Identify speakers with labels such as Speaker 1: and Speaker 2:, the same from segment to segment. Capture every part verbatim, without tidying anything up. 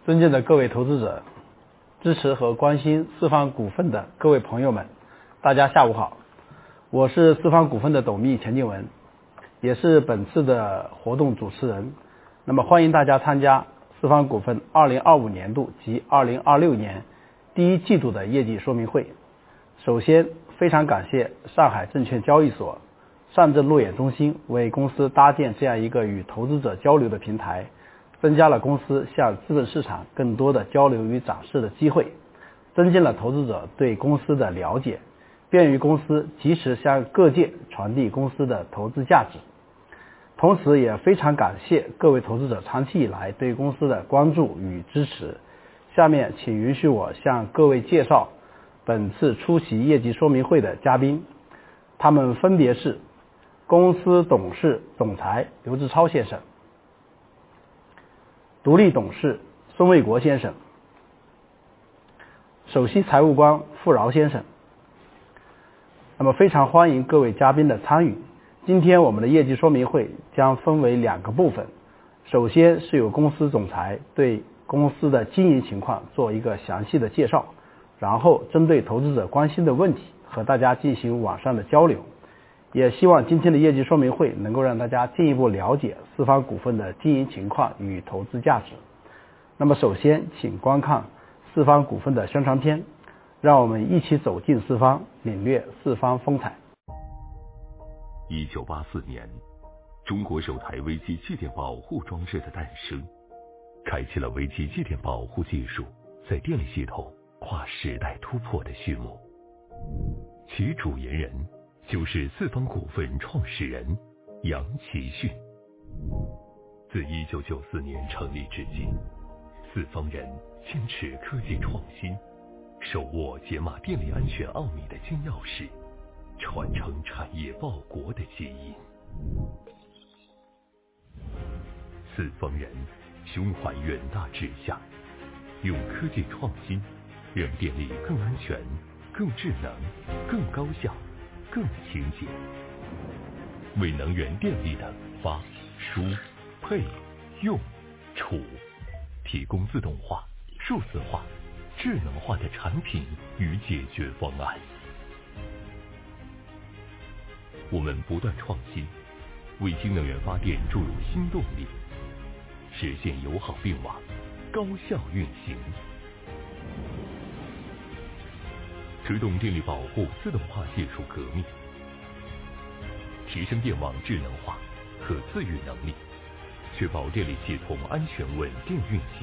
Speaker 1: 尊敬的各位投资者，支持和关心四方股份的各位朋友们，大家下午好，我是四方股份的董秘钱静文，也是本次的活动主持人。那么欢迎大家参加四方股份二零二五年度及二零二六年第一季度的业绩说明会。首先非常感谢上海证券交易所上证路演中心为公司搭建这样一个与投资者交流的平台，增加了公司向资本市场更多的交流与展示的机会，增进了投资者对公司的了解，便于公司及时向各界传递公司的投资价值。同时也非常感谢各位投资者长期以来对公司的关注与支持。下面请允许我向各位介绍本次出席业绩说明会的嘉宾，他们分别是公司董事总裁刘志超先生，独立董事孙卫国先生，首席财务官傅饶先生。那么非常欢迎各位嘉宾的参与。今天我们的业绩说明会将分为两个部分，首先是由公司总裁对公司的经营情况做一个详细的介绍，然后针对投资者关心的问题和大家进行网上的交流。也希望今天的业绩说明会能够让大家进一步了解四方股份的经营情况与投资价值。那么首先请观看四方股份的宣传片，让我们一起走进四方，领略四方风采。
Speaker 2: 一九八四年，中国首台微机继电保护装置的诞生，开启了微机继电保护技术在电力系统跨时代突破的序幕。其主研人就是四方股份创始人杨奇训。自一九九四年成立至今，四方人坚持科技创新，手握解码电力安全奥秘的金钥匙，传承产业报国的基因。四方人胸怀远大志向，用科技创新让电力更安全、更智能、更高效、更清洁，为能源电力的发、输、配、用、储提供自动化、数字化、智能化的产品与解决方案。我们不断创新，为新能源发电注入新动力，实现友好并网、高效运行，推动电力保护自动化技术革命，提升电网智能化和自愈能力，确保电力系统安全稳定运行。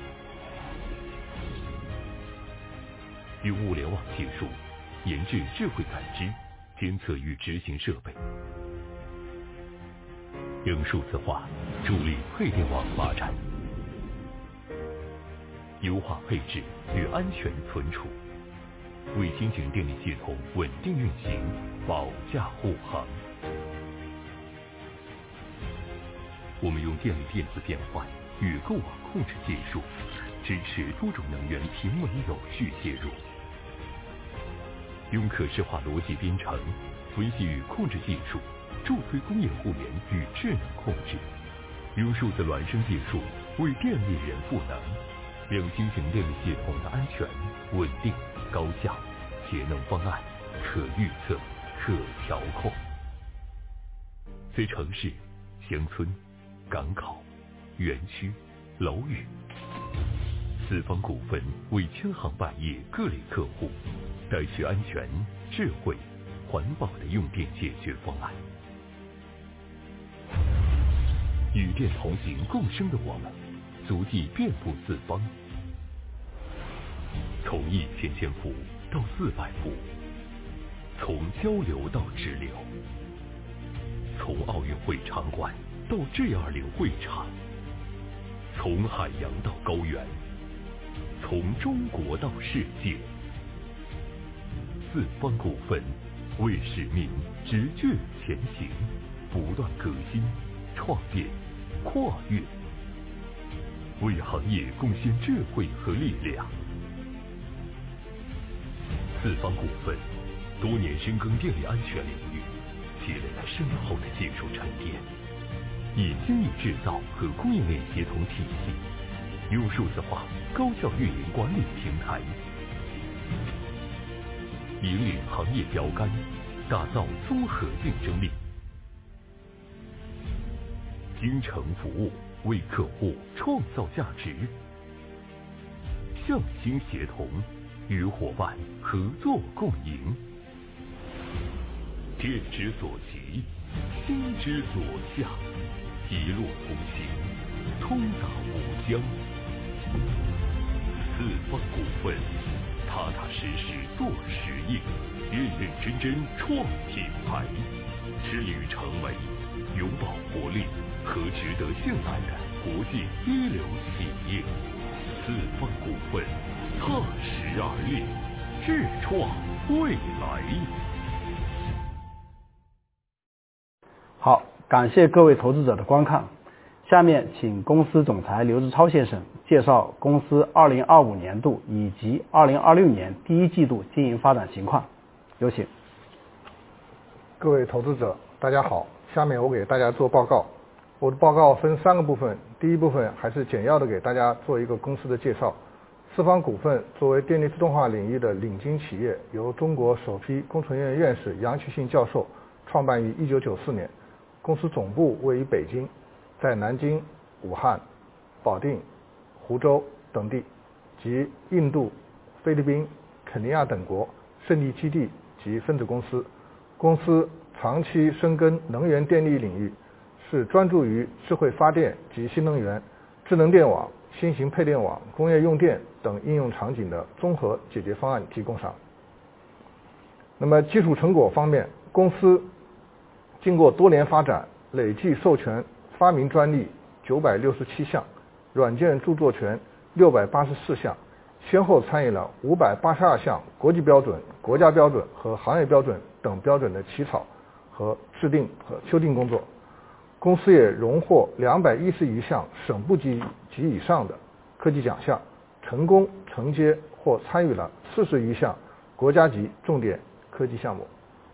Speaker 2: 用物联网技术研制智慧感知、监测与执行设备，用数字化助力配电网发展，优化配置与安全存储，为新型电力系统稳定运行保驾护航。我们用电力电子变换与构网控制技术，支持多种能源平稳有序接入，用可视化逻辑编程、分析与控制技术，助推工业互联与智能控制，用数字孪生技术为电力人赋能，让新型电力系统的安全、稳定、高效、节能方案可预测、可调控。在城市、乡村、港口、园区、楼宇，四方股份为千行百业各类客户带去安全、智慧、环保的用电解决方案。与电同行共生的我们，足迹遍布四方，从一千千伏到四百伏，从交流到直流，从奥运会场馆到 G 二十 会场，从海洋到高原，从中国到世界。四方股份为使命直觉前行，不断革新、创变、跨越，为行业贡献智慧和力量。四方股份多年深耕电力安全领域，积累了深厚的技术沉淀，以精密制造和供应链协同体系， 用数字化高效运营管理平台，引领行业标杆，打造综合竞争力。精诚服务，为客户创造价值。向心协同，与伙伴合作共赢。天之所及，心之所向，一路同行，通达无疆。四方股份，踏踏实实做实业，认认真真创品牌，致力于成为永葆活力和值得信赖的国际一流企业。四方股份，踏实而立，智创未来。
Speaker 1: 好，感谢各位投资者的观看。下面请公司总裁刘志超先生介绍公司二零二五年度以及二零二六年第一季度经营发展情况。有请。
Speaker 3: 各位投资者，大家好。下面我给大家做报告。我的报告分三个部分，第一部分还是简要的给大家做一个公司的介绍。四方股份作为电力自动化领域的领军企业，由中国首批工程院院士杨奇信教授创办于一九九四年，公司总部位于北京，在南京、武汉、保定、湖州等地及印度、菲律宾、肯尼亚等国设立基地及分子公司。公司长期深耕能源电力领域，是专注于智慧发电及新能源、智能电网、新型配电网、工业用电等应用场景的综合解决方案提供商。那么技术成果方面，公司经过多年发展，累计授权发明专利九百六十七项，软件著作权六百八十四项，先后参与了五百八十二项国际标准、国家标准和行业标准等标准的起草和制定和修订工作。公司也荣获两百一十余项省部级及以上的科技奖项，成功承接或参与了四十余项国家级重点科技项目。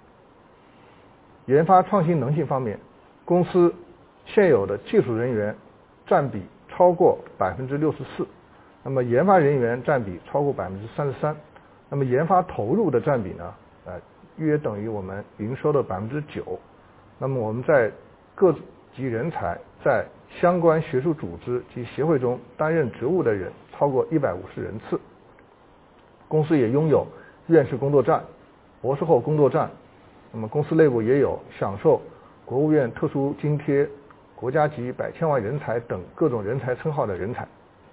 Speaker 3: 研发创新能力方面，公司现有的技术人员占比超过百分之六十四，那么研发人员占比超过百分之三十三，那么研发投入的占比呢，呃，约等于我们营收的百分之九。那么我们在各级人才在相关学术组织及协会中担任职务的人超过一百五十人次。公司也拥有院士工作站、博士后工作站，那么公司内部也有享受国务院特殊津贴、国家级百千万人才等各种人才称号的人才。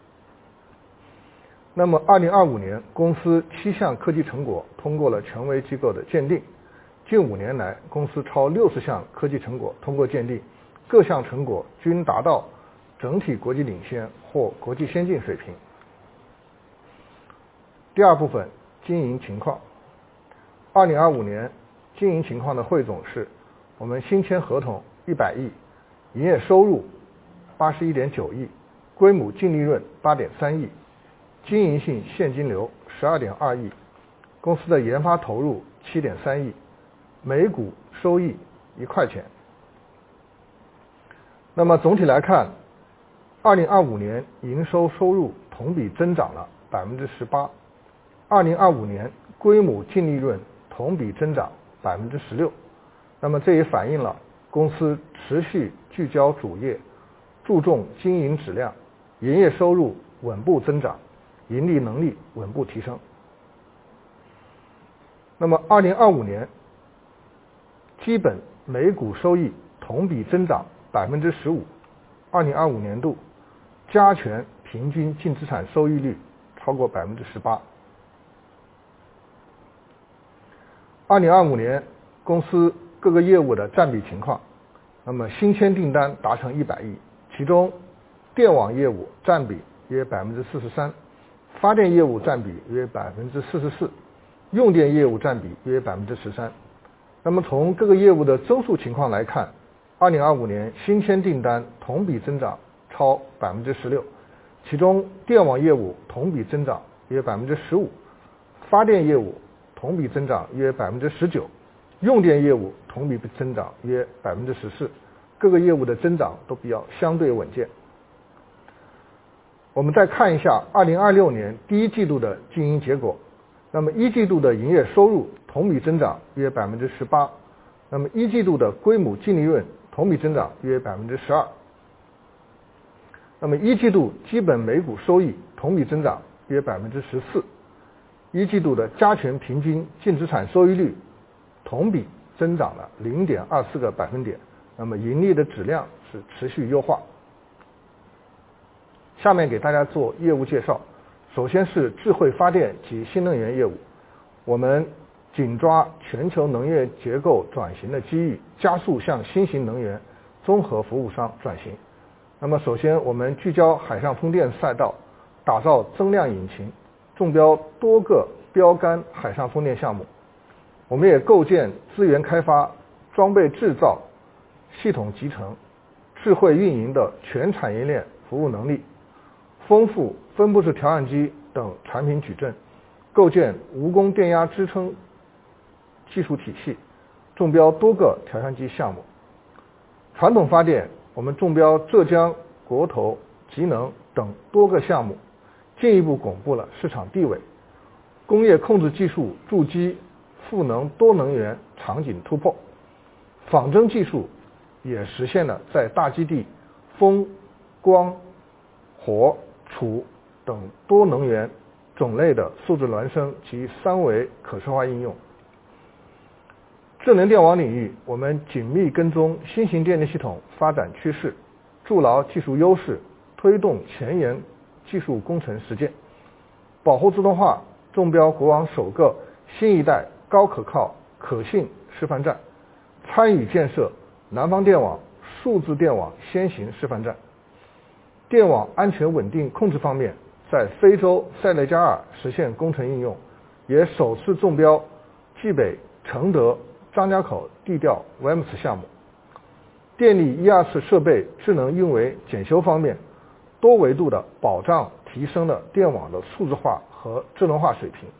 Speaker 3: 那么二零二五年，公司七项科技成果通过了权威机构的鉴定，近五年来，公司超六十项科技成果通过鉴定，各项成果均达到整体国际领先或国际先进水平。第二部分，经营情况。二零二五年经营情况的汇总是：我们新签合同一百亿，营业收入八十一点九亿，规模净利润八点三亿，经营性现金流十二点二亿，公司的研发投入七点三亿，每股收益一块钱。那么总体来看，二零二五年营收收入同比增长了百分之十八，二零二五年规模净利润同比增长百分之十六。那么这也反映了公司持续聚焦主业，注重经营质量，营业收入稳步增长，盈利能力稳步提升。那么二零二五年基本每股收益同比增长百分之十五，二零二五年度加权平均净资产收益率超过百分之十八。二零二五年公司各个业务的占比情况，那么新签订单达成一百亿，其中电网业务占比约百分之四十三，发电业务占比约百分之四十四，用电业务占比约百分之十三。那么从各个业务的增速情况来看，二零二五年新签订单同比增长超百分之十六，其中电网业务同比增长约百分之十五，发电业务同比增长约百分之十九，用电业务同比增长约百分之十四，各个业务的增长都比较相对稳健。 我们再看一下二零二六年第一季度的经营结果。那么一季度的营业收入同比增长约百分之十八，那么一季度的归母净利润同比增长约百分之十二。那么一季度基本每股收益同比增长约百分之十四，一季度的加权平均净资产收益率同比增长了零点二四个百分点，那么盈利的质量是持续优化。下面给大家做业务介绍。首先是智慧发电及新能源业务，我们紧抓全球能源结构转型的机遇，加速向新型能源综合服务商转型。那么首先我们聚焦海上风电赛道，打造增量引擎，中标多个标杆海上风电项目。我们也构建资源开发、装备制造、系统集成、智慧运营的全产业链服务能力，丰富分布式调相机等产品矩阵，构建无功电压支撑技术体系，中标多个调相机项目。传统发电，我们中标浙江、国投、极能等多个项目，进一步巩固了市场地位。工业控制技术筑基赋能多能源场景突破，仿真技术也实现了在大基地风、光、火、储等多能源种类的数字孪生及三维可视化应用。智能电网领域，我们紧密跟踪新型电力系统发展趋势，筑牢技术优势，推动前沿技术工程实践。保护自动化中标国网首个新一代高可靠可信示范站，参与建设南方电网数字电网先行示范站。电网安全稳定控制方面，在非洲塞内加尔实现工程应用，也首次中标冀北承德张家口地调 W A M S 项目。电力一二次设备智能运维检修方面，多维度的保障提升了电网的数字化和智能化水平。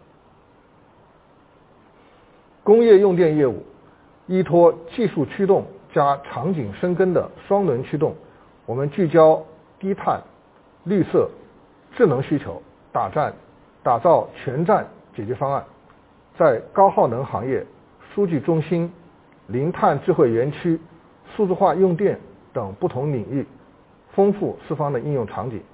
Speaker 3: 工业用电业务依托技术驱动加场景深耕的双轮驱动，我们聚焦低碳、绿色、智能需求，打战打造全站解决方案，在高耗能行业、数据中心、零碳智慧园区、数字化用电等不同领域，丰富四方的应用场景。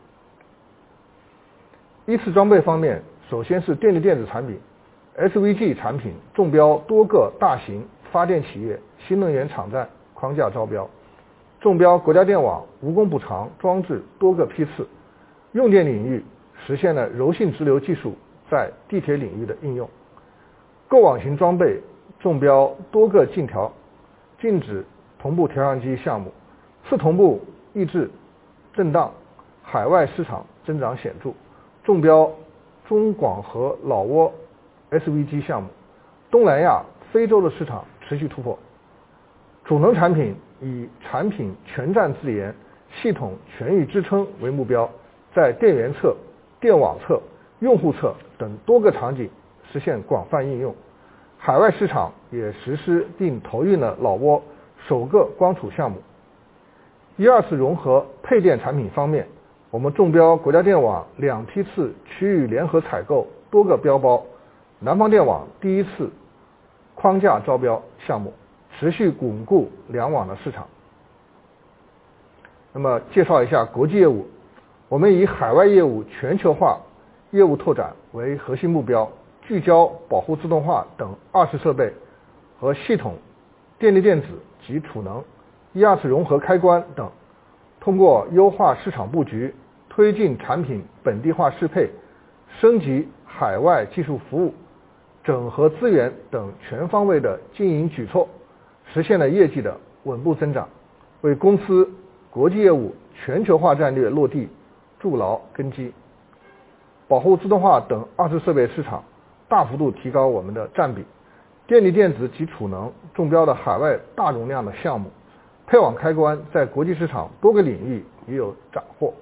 Speaker 3: 依次装备方面，首先是电力电子产品 S V G 产品中标多个大型发电企业新能源场站框架招标，中标国家电网无功补偿装置多个批次。用电领域实现了柔性直流技术在地铁领域的应用。构网型装备中标多个静调、静止同步调相机项目，次同步抑制震荡，海外市场增长显著，中标中广核老挝 S V G 项目。东南亚、非洲的市场持续突破。储能产品以产品全站自研、系统全域支撑为目标，在电源侧、电网侧、用户侧等多个场景实现广泛应用。海外市场也实施并投运了老挝首个光储项目。一二次融合配电产品方面，我们中标国家电网两批次区域联合采购多个标包，南方电网第一次框架招标项目，持续巩固两网的市场。那么介绍一下国际业务，我们以海外业务全球化业务拓展为核心目标，聚焦保护自动化等二次设备和系统、电力电子及储能、一二次融合开关等，通过优化市场布局，推进产品本地化适配，升级海外技术服务，整合资源等全方位的经营举措，实现了业绩的稳步增长，为公司国际业务全球化战略落地筑牢根基。保护自动化等二次设备市场大幅度提高我们的占比，电力电子及储能中标的海外大容量的项目，配网开关在国际市场多个领域也有斩获。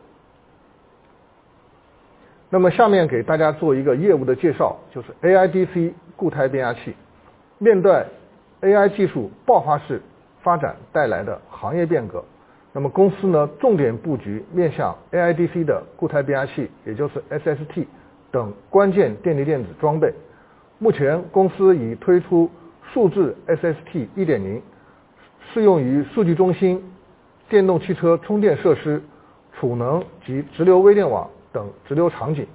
Speaker 3: 那么下面给大家做一个业务的介绍，就是 A I D C 固态变压器。面对 A I 技术爆发式发展带来的行业变革， 那么公司呢，重点布局面向 A I D C 的固态变压器，也就是 S S T 等关键电力电子装备。目前公司已推出数字 S S T 一点零， 适用于数据中心、电动汽车充电设施、储能及直流微电网等直流场景。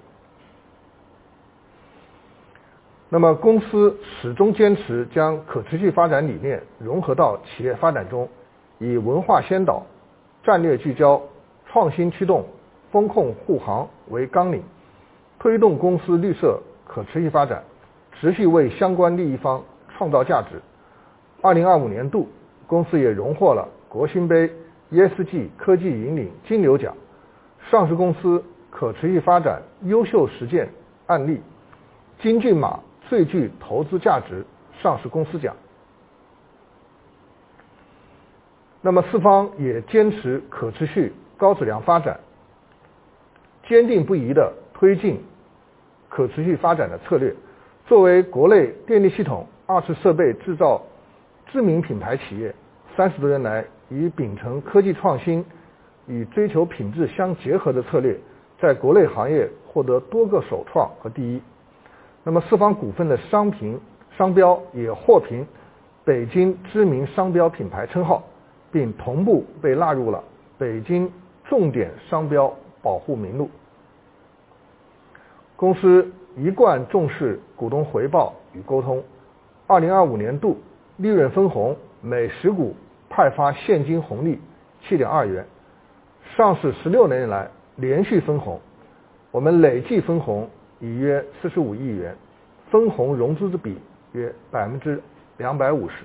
Speaker 3: 那么公司始终坚持将可持续发展理念融合到企业发展中，以文化先导、战略聚焦、创新驱动、风控护航为纲领，推动公司绿色可持续发展，持续为相关利益方创造价值。二零二五年度，公司也荣获了国新杯 E S G 科技引领金牛奖、上市公司可持续发展优秀实践案例、金骏马最具投资价值上市公司奖。那么四方也坚持可持续高质量发展，坚定不移地推进可持续发展的策略。作为国内电力系统二次设备制造知名品牌企业，三十多年来以秉承科技创新与追求品质相结合的策略，在国内行业获得多个首创和第一。那么四方股份的商品商标也获评北京知名商标品牌称号，并同步被纳入了北京重点商标保护名录。公司一贯重视股东回报与沟通，二零二五年度利润分红每十股派发现金红利 七点二元，上市十六年来连续分红，我们累计分红已约四十五亿元，分红融资之比约百分之两百五十。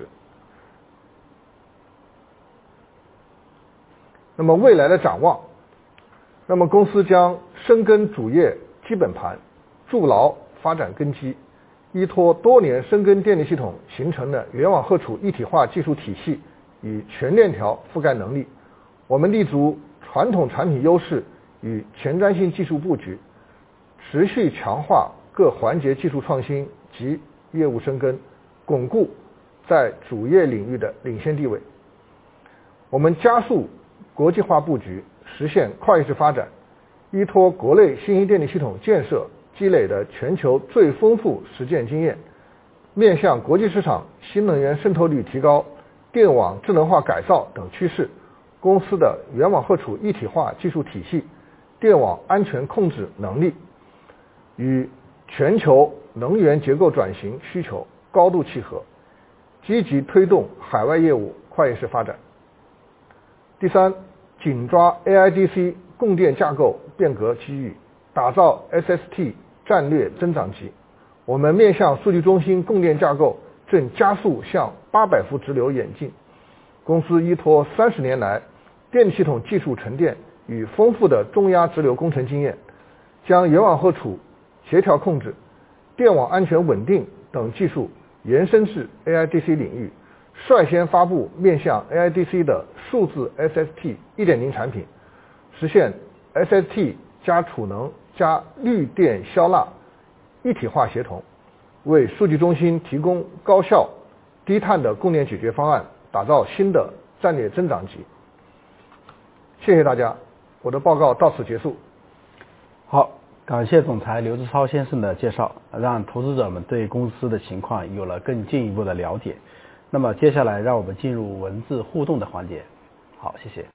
Speaker 3: 那么未来的展望，那么公司将深耕主业基本盘，筑牢发展根基，依托多年深耕电力系统形成的源网荷储一体化技术体系与全链条覆盖能力，我们立足传统产品优势与前瞻性技术布局，持续强化各环节技术创新及业务深耕，巩固在主业领域的领先地位。我们加速国际化布局，实现跨越式发展，依托国内新兴电力系统建设积累的全球最丰富实践经验，面向国际市场新能源渗透率提高、电网智能化改造等趋势，公司的源网荷储一体化技术体系、电网安全控制能力与全球能源结构转型需求高度契合，积极推动海外业务跨越式发展。第三，紧抓 A I D C 供电架构变革机遇，打造 S S T 战略增长极。我们面向数据中心供电架构正加速向八百伏直流演进。公司依托三十年来电力系统技术沉淀与丰富的中压直流工程经验，将源网荷储、协调控制、电网安全稳定等技术延伸至 A I D C 领域，率先发布面向 A I D C 的数字 S S T 一点零 产品，实现 S S T 加储能加绿电消纳一体化协同，为数据中心提供高效低碳的供电解决方案，打造新的战略增长极。谢谢大家，我的报告到此结束。
Speaker 1: 好，感谢总裁刘志超先生的介绍，让投资者们对公司的情况有了更进一步的了解。那么接下来让我们进入文字互动的环节。好，谢谢。